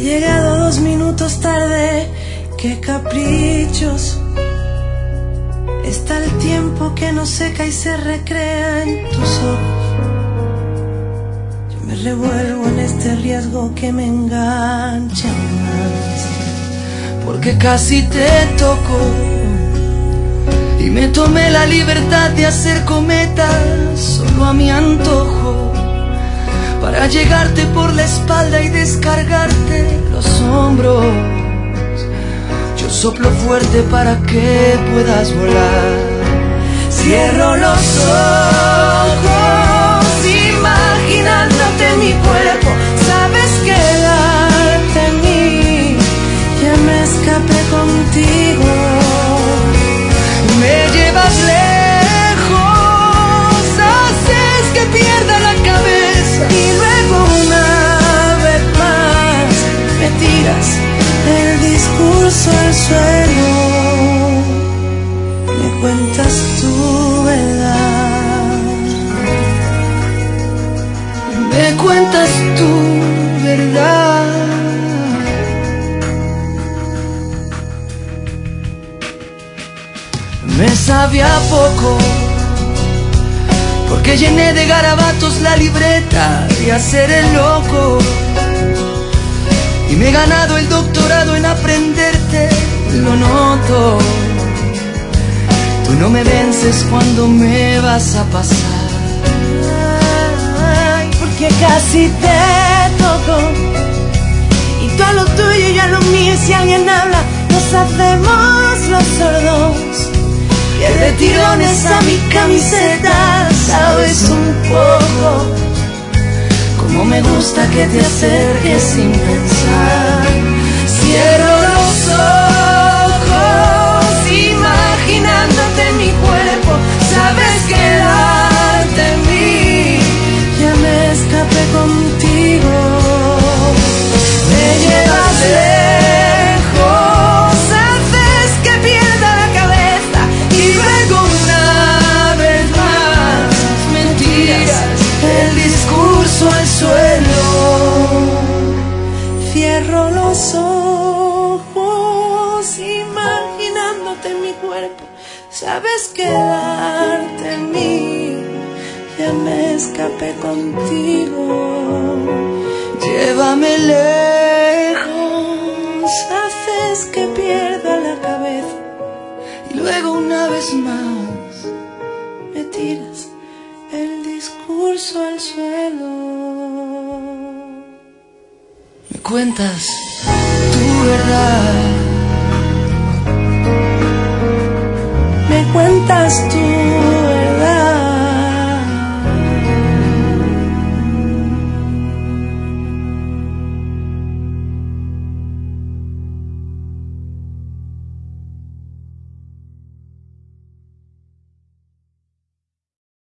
llegado 2 minutos tarde, qué caprichos. Está el tiempo que no seca y se recrea en tus ojos. Yo me revuelvo en este riesgo que me engancha más, porque casi te toco y me tomé la libertad de hacer cometas solo a mi antojo, para llegarte por la espalda y descargarte los hombros. Yo soplo fuerte para que puedas volar. Cierro los ojos imaginándote en mi cuerpo. Sabes quedarte en mí, ya me escapé contigo. Me llevas lejos, haces que pierda la cabeza y luego una vez más me tiras el discurso al suelo. Me cuentas tu verdad, me cuentas tu verdad. Me sabe a poco, porque llené de garabatos la libreta de hacer el loco, y me he ganado el doctorado en aprenderte, lo noto. Tú no me vences cuando me vas a pasar. Ay, porque casi te toco, y tú a lo tuyo y yo a lo mío, y si alguien habla nos hacemos los sordos. Piel de tirones a mi camiseta, sabes un poco cómo me gusta que te acerques sin pensar. Cierro los ojos imaginándote en mi cuerpo. Sabes quedarte en mí, ya me escapé contigo. Me llevas lejos, haces que pierda la cabeza y luego una vez más me tiras el discurso al suelo. Cierro los ojos imaginándote en mi cuerpo. Sabes quedarte en mí, ya me escapé contigo. Llévame lejos, haces que pierda la cabeza y luego una vez más me tiras el discurso al suelo. Me cuentas tu verdad, me cuentas tu